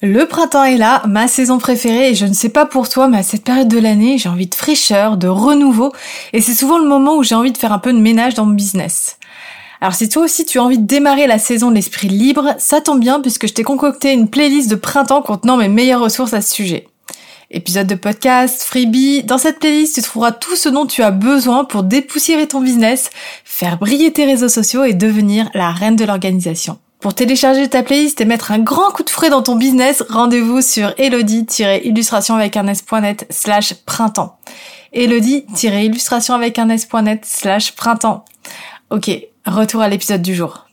Le printemps est là, ma saison préférée, et je ne sais pas pour toi, mais à cette période de l'année, j'ai envie de fraîcheur, de renouveau, et c'est souvent le moment où j'ai envie de faire un peu de ménage dans mon business. Alors si toi aussi tu as envie de démarrer la saison de l'esprit libre, ça tombe bien puisque je t'ai concocté une playlist de printemps contenant mes meilleures ressources à ce sujet. Épisodes de podcast, freebie, dans cette playlist tu trouveras tout ce dont tu as besoin pour dépoussiérer ton business, faire briller tes réseaux sociaux et devenir la reine de l'organisation. Pour télécharger ta playlist et mettre un grand coup de fouet dans ton business, rendez-vous sur elodie-illustration-avec-un-s.net/printemps. elodie-illustration-avec-un-s.net/printemps. Ok, retour à l'épisode du jour.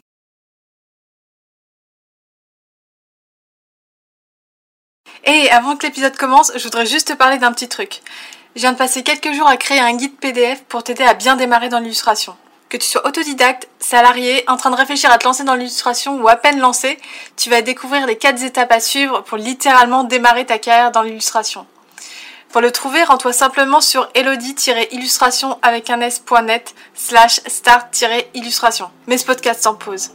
Et avant que l'épisode commence, je voudrais juste te parler d'un petit truc. Je viens de passer quelques jours à créer un guide PDF pour t'aider à bien démarrer dans l'illustration. Que tu sois autodidacte, salarié, en train de réfléchir à te lancer dans l'illustration ou à peine lancé, tu vas découvrir les 4 étapes à suivre pour littéralement démarrer ta carrière dans l'illustration. Pour le trouver, rends-toi simplement sur elodie-illustration-avec-un-s.net/start-illustration. Mets ce podcast en pause.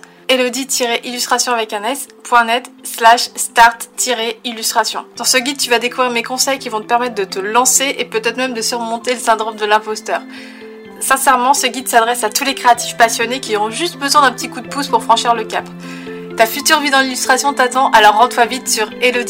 elodie-illustration-avec-un-s.net/start-illustration. Dans ce guide, tu vas découvrir mes conseils qui vont te permettre de te lancer et peut-être même de surmonter le syndrome de l'imposteur. Sincèrement, ce guide s'adresse à tous les créatifs passionnés qui ont juste besoin d'un petit coup de pouce pour franchir le cap. Ta future vie dans l'illustration t'attend, alors rends-toi vite sur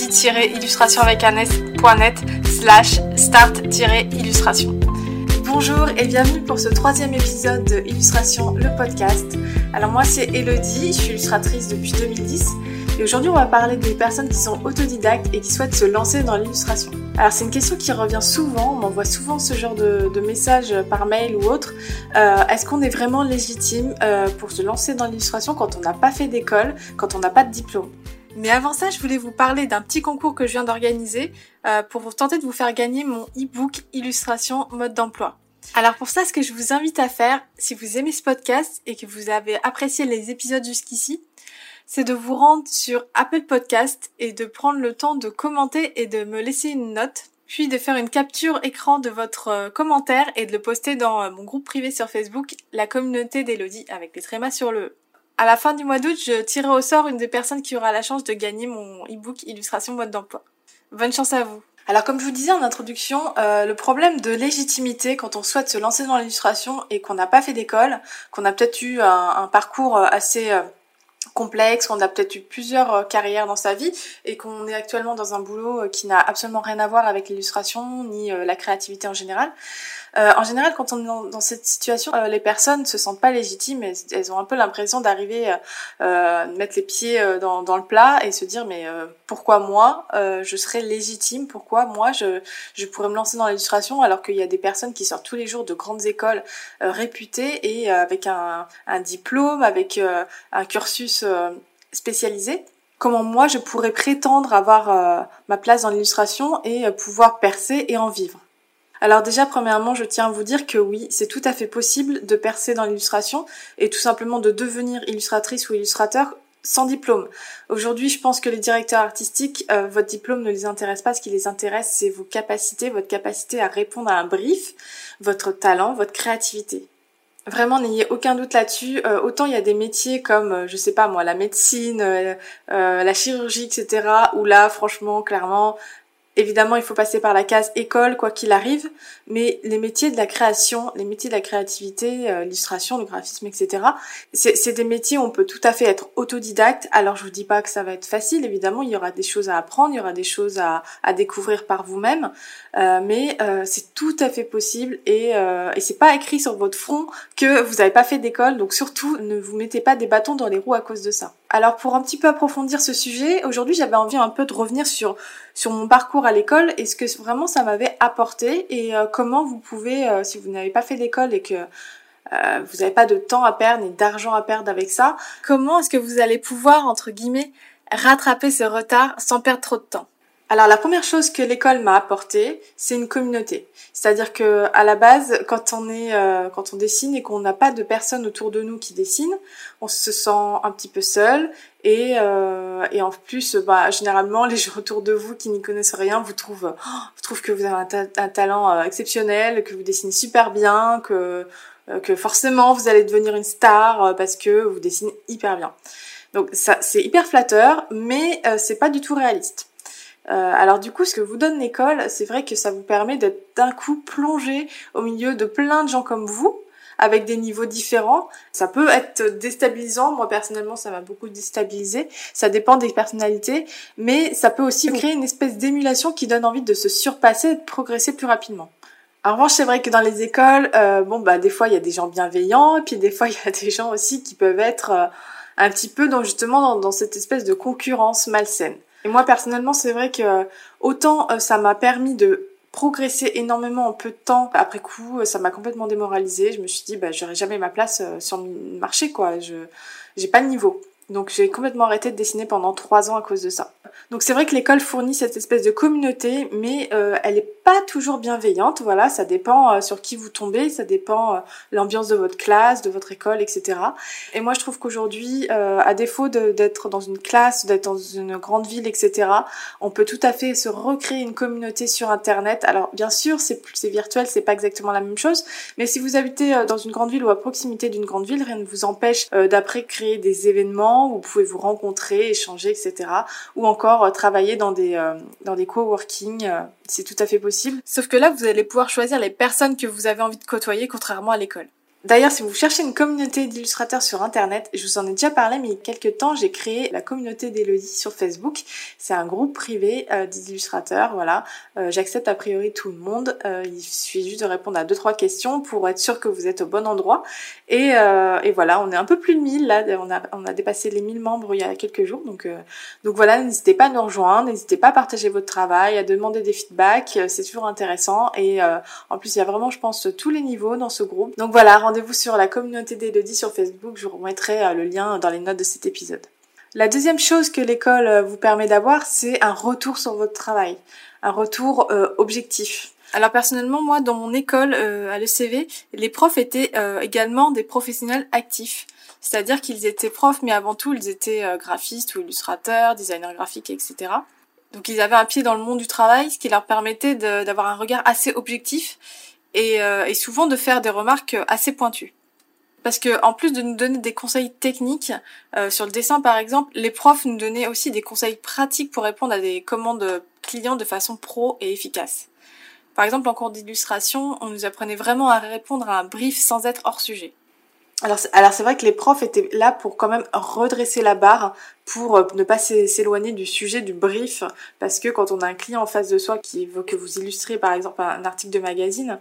elodie-illustration-avec-un-s.net/start-illustration. Bonjour et bienvenue pour ce 3e épisode de Illustration, le podcast. Alors moi c'est Elodie, je suis illustratrice depuis 2010 et aujourd'hui on va parler des personnes qui sont autodidactes et qui souhaitent se lancer dans l'illustration. Alors c'est une question qui revient souvent, on m'envoie souvent ce genre de messages par mail ou autre. Est-ce qu'on est vraiment légitime pour se lancer dans l'illustration quand on n'a pas fait d'école, quand on n'a pas de diplôme ? Mais avant ça, je voulais vous parler d'un petit concours que je viens d'organiser pour vous tenter de vous faire gagner mon e-book Illustration mode d'emploi. Alors pour ça, ce que je vous invite à faire, si vous aimez ce podcast et que vous avez apprécié les épisodes jusqu'ici, c'est de vous rendre sur Apple Podcast et de prendre le temps de commenter et de me laisser une note, puis de faire une capture écran de votre commentaire et de le poster dans mon groupe privé sur Facebook, la communauté d'Elodie, avec des trémas sur le E. À la fin du mois d'août, je tirerai au sort une des personnes qui aura la chance de gagner mon e-book Illustration mode d'emploi. Bonne chance à vous. Alors comme je vous disais en introduction, le problème de légitimité quand on souhaite se lancer dans l'illustration et qu'on n'a pas fait d'école, qu'on a peut-être eu un parcours assez complexe, qu'on a peut-être eu plusieurs carrières dans sa vie et qu'on est actuellement dans un boulot qui n'a absolument rien à voir avec l'illustration ni la créativité en général. En général, quand on est dans cette situation, les personnes ne se sentent pas légitimes, elles ont un peu l'impression d'arriver mettre les pieds dans le plat et se dire mais pourquoi moi je serais légitime, pourquoi moi je pourrais me lancer dans l'illustration alors qu'il y a des personnes qui sortent tous les jours de grandes écoles réputées et avec un diplôme, avec un cursus spécialisé. Comment moi je pourrais prétendre avoir ma place dans l'illustration et pouvoir percer et en vivre. Alors déjà, premièrement, je tiens à vous dire que oui, c'est tout à fait possible de percer dans l'illustration et tout simplement de devenir illustratrice ou illustrateur sans diplôme. Aujourd'hui, je pense que les directeurs artistiques, votre diplôme ne les intéresse pas. Ce qui les intéresse, c'est vos capacités, votre capacité à répondre à un brief, votre talent, votre créativité. Vraiment, n'ayez aucun doute là-dessus. Autant il y a des métiers comme, je sais pas moi, la médecine, la chirurgie, etc. où là, franchement, clairement... Évidemment, il faut passer par la case école, quoi qu'il arrive, mais les métiers de la création, les métiers de la créativité, l'illustration, le graphisme, etc., c'est des métiers où on peut tout à fait être autodidacte. Alors, je vous dis pas que ça va être facile, évidemment, il y aura des choses à apprendre, il y aura des choses à découvrir par vous-même, mais c'est tout à fait possible et c'est pas écrit sur votre front que vous n'avez pas fait d'école, donc surtout, ne vous mettez pas des bâtons dans les roues à cause de ça. Alors, pour un petit peu approfondir ce sujet, aujourd'hui, j'avais envie un peu de revenir sur mon parcours à l'école et ce que vraiment ça m'avait apporté et comment vous pouvez, si vous n'avez pas fait d'école et que vous n'avez pas de temps à perdre ni d'argent à perdre avec ça, comment est-ce que vous allez pouvoir, entre guillemets, rattraper ce retard sans perdre trop de temps. Alors la première chose que l'école m'a apporté, c'est une communauté. C'est-à-dire que à la base, quand on dessine et qu'on n'a pas de personnes autour de nous qui dessinent, on se sent un petit peu seul et en plus, généralement les gens autour de vous qui n'y connaissent rien vous trouvent que vous avez un talent exceptionnel, que vous dessinez super bien, que forcément vous allez devenir une star parce que vous dessinez hyper bien. Donc ça, c'est hyper flatteur, mais c'est pas du tout réaliste. Alors du coup, ce que vous donne l'école, c'est vrai que ça vous permet d'être d'un coup plongé au milieu de plein de gens comme vous, avec des niveaux différents. Ça peut être déstabilisant. Moi, personnellement, ça m'a beaucoup déstabilisé. Ça dépend des personnalités, mais ça peut aussi créer une espèce d'émulation qui donne envie de se surpasser et de progresser plus rapidement. En revanche, c'est vrai que dans les écoles, des fois, il y a des gens bienveillants, et puis des fois, il y a des gens aussi qui peuvent être un petit peu dans cette espèce de concurrence malsaine. Et moi, personnellement, c'est vrai que autant ça m'a permis de progresser énormément en peu de temps. Après coup, ça m'a complètement démoralisée. Je me suis dit, j'aurai jamais ma place sur le marché, quoi. J'ai pas le niveau. Donc j'ai complètement arrêté de dessiner pendant 3 ans à cause de ça. Donc c'est vrai que l'école fournit cette espèce de communauté, mais elle est pas toujours bienveillante. Voilà, ça dépend sur qui vous tombez, ça dépend l'ambiance de votre classe, de votre école, etc. Et moi je trouve qu'aujourd'hui, à défaut d'être dans une classe, d'être dans une grande ville, etc., on peut tout à fait se recréer une communauté sur Internet. Alors bien sûr, c'est virtuel, c'est pas exactement la même chose, mais si vous habitez dans une grande ville ou à proximité d'une grande ville, rien ne vous empêche d'après créer des événements où vous pouvez vous rencontrer, échanger, etc. Ou encore travailler dans des coworking, c'est tout à fait possible. Sauf que là, vous allez pouvoir choisir les personnes que vous avez envie de côtoyer, contrairement à l'école. D'ailleurs, si vous cherchez une communauté d'illustrateurs sur Internet, je vous en ai déjà parlé, mais il y a quelques temps, j'ai créé la communauté d'Elodie sur Facebook. C'est un groupe privé d'illustrateurs, voilà. J'accepte a priori tout le monde. Il suffit juste de répondre à 2-3 questions pour être sûr que vous êtes au bon endroit. Et voilà, on est un peu plus de 1000 là. On a dépassé les 1000 membres il y a quelques jours. Donc voilà, n'hésitez pas à nous rejoindre, n'hésitez pas à partager votre travail, à demander des feedbacks. C'est toujours intéressant. Et en plus, il y a vraiment, je pense, tous les niveaux dans ce groupe. Donc voilà, rendez-vous sur la communauté d'Elodie sur Facebook, je vous remettrai le lien dans les notes de cet épisode. La deuxième chose que l'école vous permet d'avoir, c'est un retour sur votre travail, un retour objectif. Alors personnellement, moi, dans mon école à l'ECV, les profs étaient également des professionnels actifs. C'est-à-dire qu'ils étaient profs, mais avant tout, ils étaient graphistes ou illustrateurs, designers graphiques, etc. Donc ils avaient un pied dans le monde du travail, ce qui leur permettait d'avoir un regard assez objectif et souvent de faire des remarques assez pointues. Parce que en plus de nous donner des conseils techniques sur le dessin par exemple, les profs nous donnaient aussi des conseils pratiques pour répondre à des commandes clients de façon pro et efficace. Par exemple, en cours d'illustration, on nous apprenait vraiment à répondre à un brief sans être hors sujet. Alors c'est vrai que les profs étaient là pour quand même redresser la barre, pour ne pas s'éloigner du sujet du brief, parce que quand on a un client en face de soi qui veut que vous illustriez par exemple un article de magazine,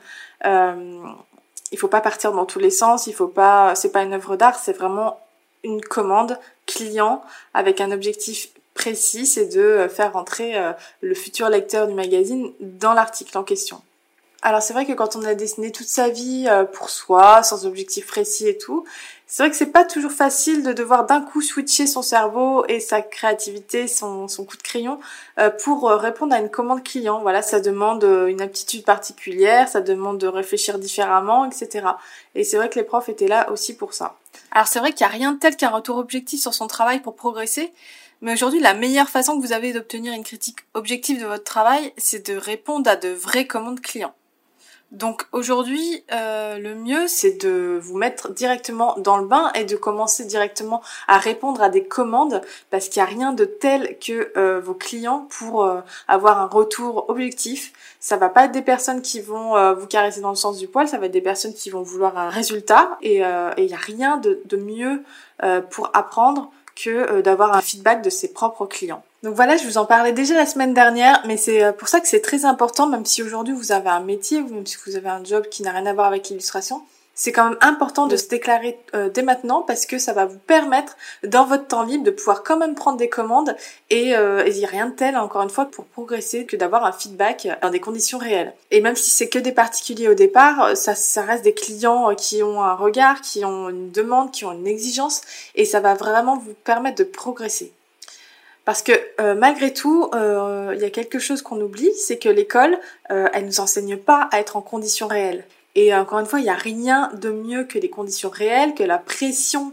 il faut pas partir dans tous les sens, c'est pas une œuvre d'art, c'est vraiment une commande client avec un objectif précis, c'est de faire rentrer le futur lecteur du magazine dans l'article en question. Alors c'est vrai que quand on a dessiné toute sa vie pour soi, sans objectif précis et tout, c'est vrai que c'est pas toujours facile de devoir d'un coup switcher son cerveau et sa créativité, son coup de crayon pour répondre à une commande client. Voilà, ça demande une aptitude particulière, ça demande de réfléchir différemment, etc. Et c'est vrai que les profs étaient là aussi pour ça. Alors c'est vrai qu'il n'y a rien de tel qu'un retour objectif sur son travail pour progresser, mais aujourd'hui la meilleure façon que vous avez d'obtenir une critique objective de votre travail, c'est de répondre à de vraies commandes clients. Donc aujourd'hui, le mieux, c'est de vous mettre directement dans le bain et de commencer directement à répondre à des commandes, parce qu'il n'y a rien de tel que vos clients pour avoir un retour objectif. Ça va pas être des personnes qui vont vous caresser dans le sens du poil, ça va être des personnes qui vont vouloir un résultat, et il n'y a rien de mieux pour apprendre que d'avoir un feedback de ses propres clients. Donc voilà, je vous en parlais déjà la semaine dernière, mais c'est pour ça que c'est très important, même si aujourd'hui vous avez un métier, ou même si vous avez un job qui n'a rien à voir avec l'illustration, c'est quand même important de se déclarer dès maintenant, parce que ça va vous permettre, dans votre temps libre, de pouvoir quand même prendre des commandes, et il n'y a rien de tel, encore une fois, pour progresser, que d'avoir un feedback dans des conditions réelles. Et même si c'est que des particuliers au départ, ça reste des clients qui ont un regard, qui ont une demande, qui ont une exigence, et ça va vraiment vous permettre de progresser. Parce que malgré tout, il y a quelque chose qu'on oublie, c'est que l'école, elle nous enseigne pas à être en conditions réelles. Et encore une fois, il n'y a rien de mieux que les conditions réelles, que la pression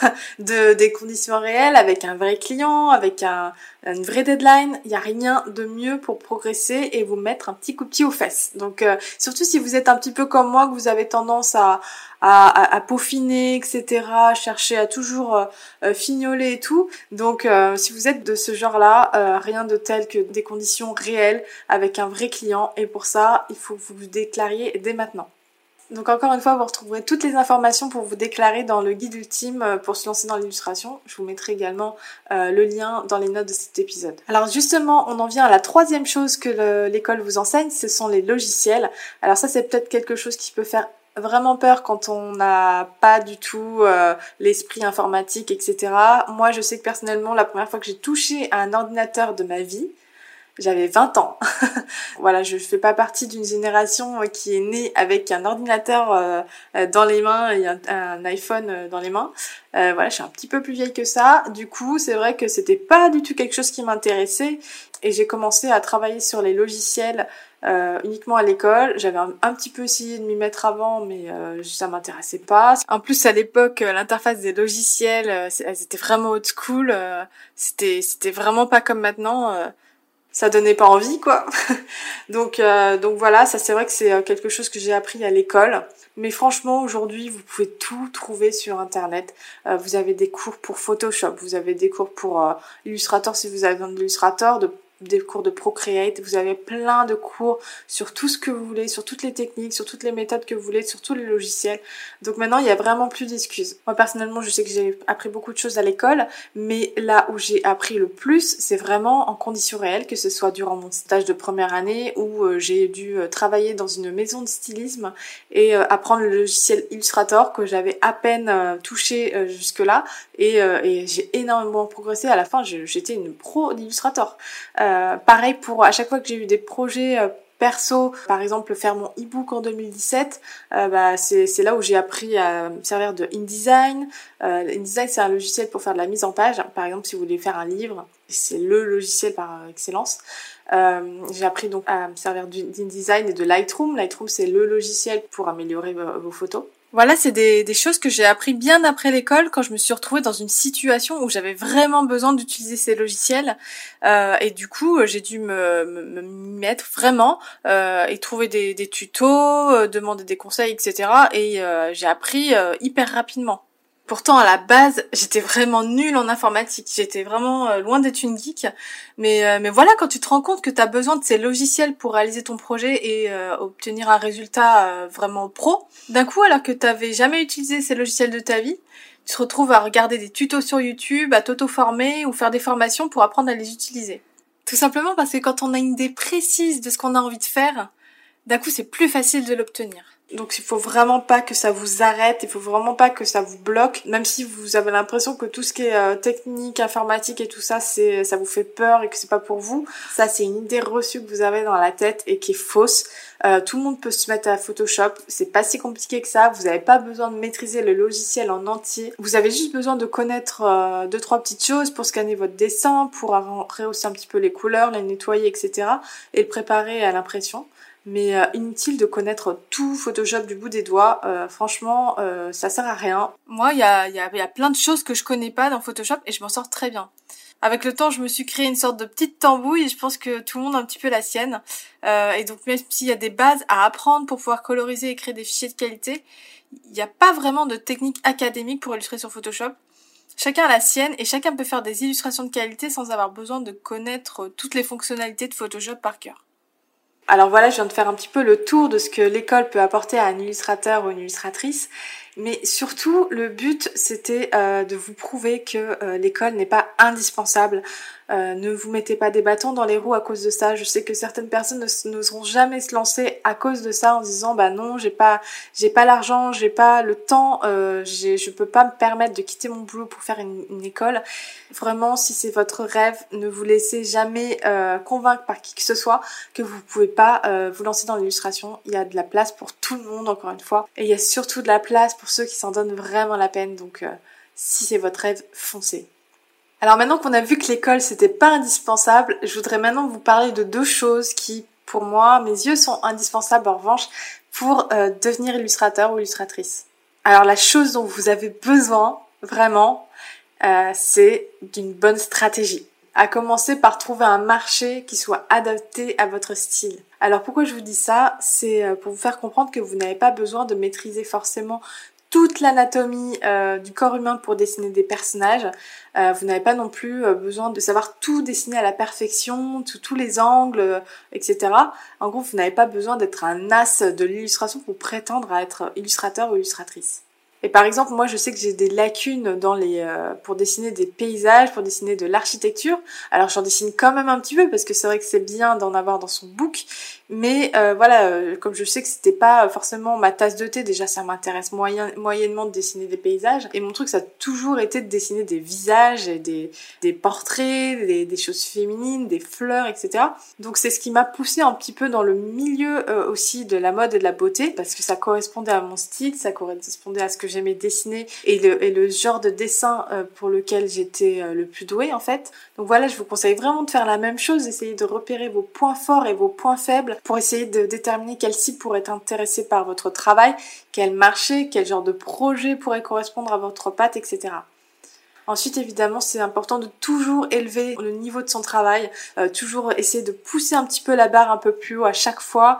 des conditions réelles avec un vrai client, avec une vraie deadline. Il n'y a rien de mieux pour progresser et vous mettre un petit coup de pied aux fesses. Donc surtout si vous êtes un petit peu comme moi, que vous avez tendance à peaufiner, etc., chercher à toujours fignoler et tout. Donc si vous êtes de ce genre-là, rien de tel que des conditions réelles avec un vrai client. Et pour ça, il faut que vous vous déclariez dès maintenant. Donc encore une fois, vous retrouverez toutes les informations pour vous déclarer dans le guide ultime pour se lancer dans l'illustration. Je vous mettrai également le lien dans les notes de cet épisode. Alors justement, on en vient à la troisième chose que l'école vous enseigne, ce sont les logiciels. Alors ça, c'est peut-être quelque chose qui peut faire vraiment peur quand on n'a pas du tout l'esprit informatique, etc. Moi, je sais que personnellement, la première fois que j'ai touché à un ordinateur de ma vie, j'avais 20 ans. Voilà, je fais pas partie d'une génération qui est née avec un ordinateur dans les mains et un iPhone dans les mains. Voilà, je suis un petit peu plus vieille que ça. Du coup, c'est vrai que c'était pas du tout quelque chose qui m'intéressait. Et j'ai commencé à travailler sur les logiciels uniquement à l'école. J'avais un petit peu essayé de m'y mettre avant, mais ça m'intéressait pas. En plus, à l'époque, l'interface des logiciels, elles étaient vraiment old school. C'était vraiment pas comme maintenant. Ça donnait pas envie, quoi. Donc voilà, ça c'est vrai que c'est quelque chose que j'ai appris à l'école. Mais franchement, aujourd'hui, vous pouvez tout trouver sur Internet. Vous avez des cours pour Photoshop, vous avez des cours pour Illustrator si vous avez besoin d'Illustrator, des cours de Procreate, vous avez plein de cours sur tout ce que vous voulez, sur toutes les techniques, sur toutes les méthodes que vous voulez, sur tous les logiciels. Donc maintenant, il y a vraiment plus d'excuses. Moi, personnellement, je sais que j'ai appris beaucoup de choses à l'école, mais là où j'ai appris le plus, c'est vraiment en conditions réelles, que ce soit durant mon stage de première année où j'ai dû travailler dans une maison de stylisme et apprendre le logiciel Illustrator que j'avais à peine touché jusque-là et j'ai énormément progressé. À la fin, j'étais une pro d'Illustrator. Pareil pour à chaque fois que j'ai eu des projets perso, par exemple faire mon e-book en 2017, c'est là où j'ai appris à me servir de InDesign. InDesign, c'est un logiciel pour faire de la mise en page. Par exemple, si vous voulez faire un livre, c'est le logiciel par excellence. J'ai appris donc à me servir d'InDesign et de Lightroom. Lightroom, c'est le logiciel pour améliorer vos photos. Voilà, c'est des choses que j'ai appris bien après l'école, quand je me suis retrouvée dans une situation où j'avais vraiment besoin d'utiliser ces logiciels. Et du coup, j'ai dû me mettre vraiment et trouver des tutos, demander des conseils, etc. Et j'ai appris hyper rapidement. Pourtant, à la base, j'étais vraiment nulle en informatique. J'étais vraiment loin d'être une geek. Mais voilà, quand tu te rends compte que tu as besoin de ces logiciels pour réaliser ton projet et obtenir un résultat vraiment pro, d'un coup, alors que tu n'avais jamais utilisé ces logiciels de ta vie, tu te retrouves à regarder des tutos sur YouTube, à t'auto-former ou faire des formations pour apprendre à les utiliser. Tout simplement parce que quand on a une idée précise de ce qu'on a envie de faire, d'un coup, c'est plus facile de l'obtenir. Donc il faut vraiment pas que ça vous arrête, il faut vraiment pas que ça vous bloque, même si vous avez l'impression que tout ce qui est technique, informatique et tout ça, ça vous fait peur et que c'est pas pour vous. Ça, c'est une idée reçue que vous avez dans la tête et qui est fausse. Tout le monde peut se mettre à Photoshop, c'est pas si compliqué que ça, vous avez pas besoin de maîtriser le logiciel en entier. Vous avez juste besoin de connaître 2-3 petites choses pour scanner votre dessin, pour rehausser un petit peu les couleurs, les nettoyer, etc. et le préparer à l'impression. Mais inutile de connaître tout Photoshop du bout des doigts. Franchement, ça sert à rien. Moi, il y a plein de choses que je connais pas dans Photoshop et je m'en sors très bien. Avec le temps, je me suis créé une sorte de petite tambouille et je pense que tout le monde a un petit peu la sienne. Et donc, même s'il y a des bases à apprendre pour pouvoir coloriser et créer des fichiers de qualité, il n'y a pas vraiment de technique académique pour illustrer sur Photoshop. Chacun a la sienne et chacun peut faire des illustrations de qualité sans avoir besoin de connaître toutes les fonctionnalités de Photoshop par cœur. Alors voilà, je viens de faire un petit peu le tour de ce que l'école peut apporter à un illustrateur ou une illustratrice, mais surtout le but c'était de vous prouver que l'école n'est pas indispensable. Ne vous mettez pas des bâtons dans les roues à cause de ça. Je sais que certaines personnes n'oseront jamais se lancer à cause de ça en se disant bah non, j'ai pas l'argent, j'ai pas le temps, je peux pas me permettre de quitter mon boulot pour faire une école. Vraiment, si c'est votre rêve, ne vous laissez jamais convaincre par qui que ce soit que vous pouvez pas vous lancer dans l'illustration. Il y a de la place pour tout le monde, encore une fois, et il y a surtout de la place pour ceux qui s'en donnent vraiment la peine. Donc si c'est votre rêve, foncez. Alors maintenant qu'on a vu que l'école c'était pas indispensable, je voudrais maintenant vous parler de 2 choses qui pour moi, mes yeux sont indispensables en revanche pour devenir illustrateur ou illustratrice. Alors la chose dont vous avez besoin, vraiment, c'est d'une bonne stratégie. À commencer par trouver un marché qui soit adapté à votre style. Alors pourquoi je vous dis ça? C'est pour vous faire comprendre que vous n'avez pas besoin de maîtriser forcément toute l'anatomie du corps humain pour dessiner des personnages. Vous n'avez pas non plus besoin de savoir tout dessiner à la perfection, tous les angles, etc. En gros, vous n'avez pas besoin d'être un as de l'illustration pour prétendre à être illustrateur ou illustratrice. Et par exemple, moi, je sais que j'ai des lacunes pour dessiner des paysages, pour dessiner de l'architecture. Alors, j'en dessine quand même un petit peu parce que c'est vrai que c'est bien d'en avoir dans son book. Mais comme je sais que c'était pas forcément ma tasse de thé, déjà ça m'intéresse moyennement de dessiner des paysages. Et mon truc, ça a toujours été de dessiner des visages, et des portraits, des choses féminines, des fleurs, etc. Donc c'est ce qui m'a poussée un petit peu dans le milieu aussi de la mode et de la beauté, parce que ça correspondait à mon style, ça correspondait à ce que j'aimais dessiner et le genre de dessin pour lequel j'étais le plus douée en fait. Donc voilà, je vous conseille vraiment de faire la même chose, d'essayer de repérer vos points forts et vos points faibles pour essayer de déterminer quel cible pourrait être intéressé par votre travail, quel marché, quel genre de projet pourrait correspondre à votre patte, etc. Ensuite, évidemment, c'est important de toujours élever le niveau de son travail, toujours essayer de pousser un petit peu la barre un peu plus haut à chaque fois,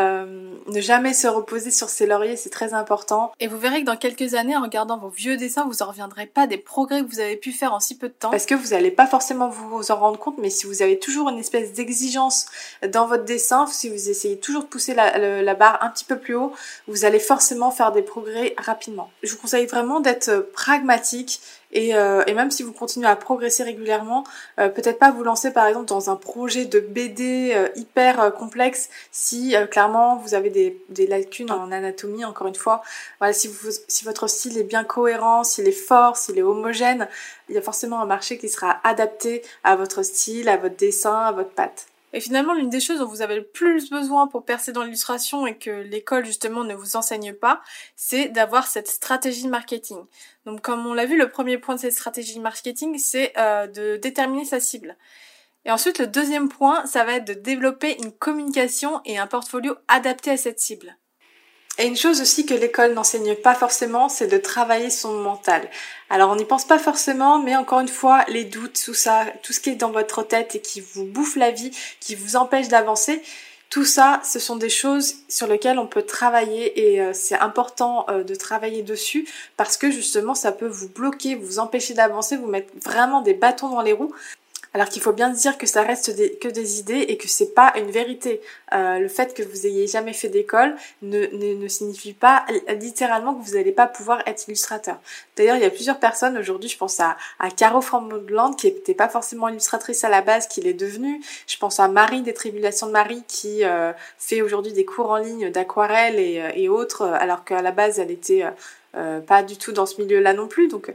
ne jamais se reposer sur ses lauriers, c'est très important. Et vous verrez que dans quelques années, en regardant vos vieux dessins, vous en reviendrez pas des progrès que vous avez pu faire en si peu de temps, parce que vous allez pas forcément vous en rendre compte, mais si vous avez toujours une espèce d'exigence dans votre dessin, si vous essayez toujours de pousser la barre un petit peu plus haut, vous allez forcément faire des progrès rapidement. Je vous conseille vraiment d'être pragmatique, et même si vous continuez à progresser régulièrement, peut-être pas vous lancer par exemple dans un projet de BD hyper complexe si clairement vous avez des lacunes en anatomie, encore une fois. Voilà, si votre style est bien cohérent, s'il est fort, s'il est homogène, il y a forcément un marché qui sera adapté à votre style, à votre dessin, à votre patte. Et finalement, l'une des choses dont vous avez le plus besoin pour percer dans l'illustration et que l'école justement ne vous enseigne pas, c'est d'avoir cette stratégie marketing. Donc comme on l'a vu, le premier point de cette stratégie marketing, c'est de déterminer sa cible. Et ensuite, le deuxième point, ça va être de développer une communication et un portfolio adapté à cette cible. Et une chose aussi que l'école n'enseigne pas forcément, c'est de travailler son mental. Alors on n'y pense pas forcément, mais encore une fois, les doutes, tout ça, tout ce qui est dans votre tête et qui vous bouffe la vie, qui vous empêche d'avancer, tout ça, ce sont des choses sur lesquelles on peut travailler et c'est important de travailler dessus parce que justement ça peut vous bloquer, vous empêcher d'avancer, vous mettre vraiment des bâtons dans les roues. Alors qu'il faut bien se dire que ça reste que des idées et que c'est pas une vérité. Le fait que vous ayez jamais fait d'école ne signifie pas littéralement que vous n'allez pas pouvoir être illustrateur. D'ailleurs, il y a plusieurs personnes aujourd'hui, je pense à Caro Fromland qui n'était pas forcément illustratrice à la base, qui l'est devenue. Je pense à Marie des Tribulations de Marie qui fait aujourd'hui des cours en ligne d'aquarelle et autres, alors qu'à la base elle était pas du tout dans ce milieu-là non plus, donc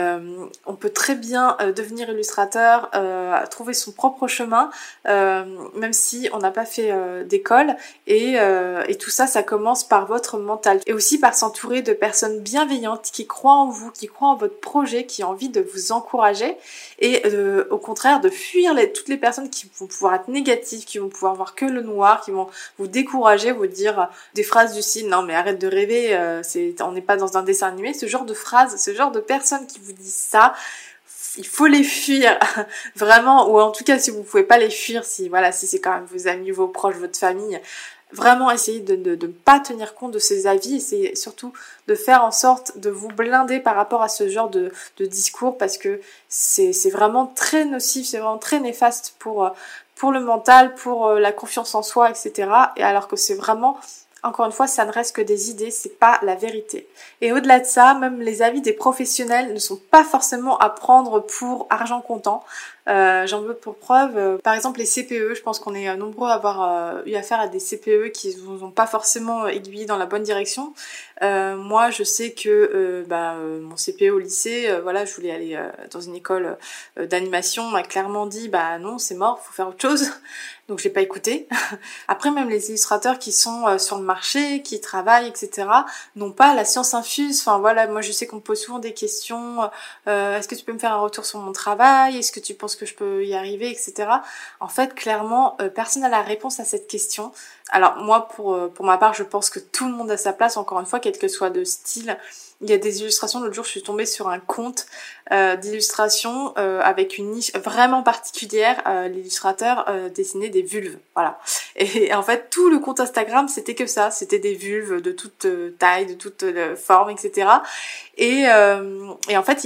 on peut très bien devenir illustrateur, trouver son propre chemin, même si on n'a pas fait d'école, et tout ça, ça commence par votre mental, et aussi par s'entourer de personnes bienveillantes qui croient en vous, qui croient en votre projet, qui ont envie de vous encourager, et au contraire de fuir toutes les personnes qui vont pouvoir être négatives, qui vont pouvoir voir que le noir, qui vont vous décourager, vous dire des phrases du style non mais arrête de rêver, on n'est pas dans un dessin animé, ce genre de phrases, ce genre de personnes qui vous disent ça, il faut les fuir vraiment, ou en tout cas si vous pouvez pas les fuir, si c'est quand même vos amis, vos proches, votre famille, vraiment essayez de ne pas tenir compte de ces avis, essayez surtout de faire en sorte de vous blinder par rapport à ce genre de discours, parce que c'est vraiment très nocif, c'est vraiment très néfaste pour le mental, pour la confiance en soi, etc. Et alors que c'est vraiment, encore une fois, ça ne reste que des idées, c'est pas la vérité. Et au-delà de ça, même les avis des professionnels ne sont pas forcément à prendre pour argent comptant. J'en veux pour preuve, par exemple les CPE, je pense qu'on est nombreux à avoir eu affaire à des CPE qui vous ont pas forcément aiguillé dans la bonne direction. Moi je sais que mon CPE au lycée, je voulais aller dans une école d'animation, m'a clairement dit non c'est mort, faut faire autre chose. Donc j'ai pas écouté. Après même les illustrateurs qui sont sur le marché, qui travaillent, etc. n'ont pas la science infuse. Enfin voilà, moi je sais qu'on me pose souvent des questions. Est-ce que tu peux me faire un retour sur mon travail? Est-ce que tu penses est-ce que je peux y arriver, etc. En fait, clairement, personne n'a la réponse à cette question. Alors moi, pour ma part, je pense que tout le monde a sa place, encore une fois, quel que soit le style. Il y a des illustrations, l'autre jour je suis tombée sur un compte d'illustration avec une niche vraiment particulière. L'illustrateur dessinait des vulves, voilà. Et en fait tout le compte Instagram c'était que ça, c'était des vulves de toute taille, de toute forme, etc. Et en fait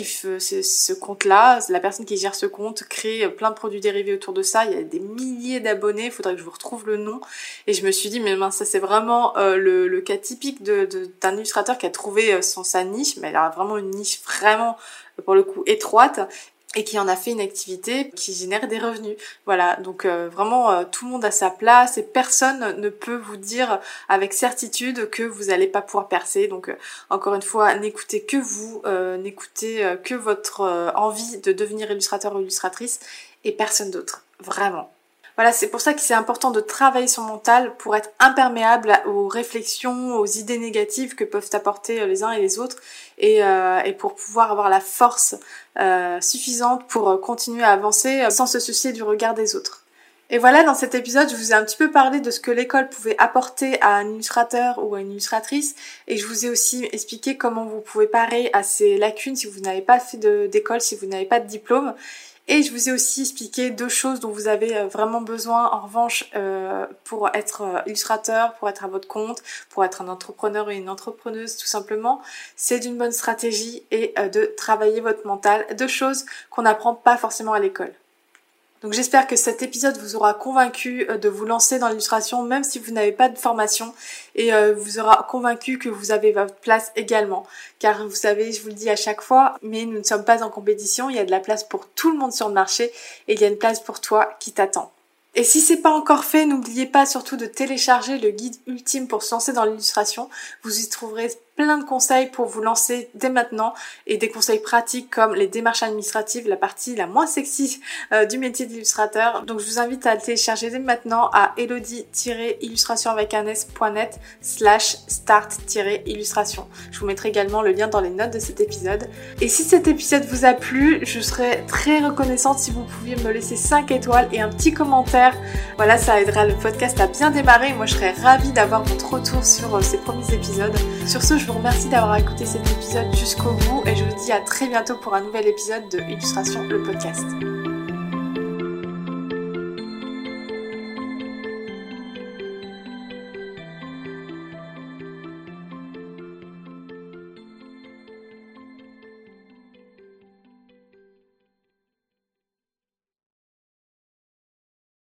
ce compte-là, la personne qui gère ce compte crée plein de produits dérivés autour de ça. Il y a des milliers d'abonnés, il faudrait que je vous retrouve le nom. Et je me suis dit mais mince, ça c'est vraiment le cas typique d'un illustrateur qui a trouvé sa niche, mais elle a vraiment une niche vraiment pour le coup étroite et qui en a fait une activité qui génère des revenus. Voilà, donc vraiment tout le monde a sa place et personne ne peut vous dire avec certitude que vous n'allez pas pouvoir percer. Donc encore une fois, n'écoutez que vous, n'écoutez que votre envie de devenir illustrateur ou illustratrice et personne d'autre, vraiment. Voilà, c'est pour ça que c'est important de travailler son mental pour être imperméable aux réflexions, aux idées négatives que peuvent apporter les uns et les autres et pour pouvoir avoir la force suffisante pour continuer à avancer sans se soucier du regard des autres. Et voilà, dans cet épisode, je vous ai un petit peu parlé de ce que l'école pouvait apporter à un illustrateur ou à une illustratrice et je vous ai aussi expliqué comment vous pouvez parer à ces lacunes si vous n'avez pas fait d'école, si vous n'avez pas de diplôme. Et je vous ai aussi expliqué 2 choses dont vous avez vraiment besoin en revanche pour être illustrateur, pour être à votre compte, pour être un entrepreneur et une entrepreneuse tout simplement. C'est d'une bonne stratégie et de travailler votre mental, 2 choses qu'on n'apprend pas forcément à l'école. Donc j'espère que cet épisode vous aura convaincu de vous lancer dans l'illustration même si vous n'avez pas de formation et vous aura convaincu que vous avez votre place également. Car vous savez, je vous le dis à chaque fois, mais nous ne sommes pas en compétition, il y a de la place pour tout le monde sur le marché et il y a une place pour toi qui t'attend. Et si c'est pas encore fait, n'oubliez pas surtout de télécharger le guide ultime pour se lancer dans l'illustration. Vous y trouverez plein de conseils pour vous lancer dès maintenant et des conseils pratiques comme les démarches administratives, la partie la moins sexy du métier d'illustrateur. Donc je vous invite à le télécharger dès maintenant à elodie-illustrationavecun.net/start-illustration. Je vous mettrai également le lien dans les notes de cet épisode. Et si cet épisode vous a plu, je serais très reconnaissante si vous pouviez me laisser 5 étoiles et un petit commentaire. Voilà, ça aidera le podcast à bien démarrer. Moi, je serais ravie d'avoir votre retour sur ces premiers épisodes. Sur ce, je vous remercie d'avoir écouté cet épisode jusqu'au bout et je vous dis à très bientôt pour un nouvel épisode de Illustration, le podcast.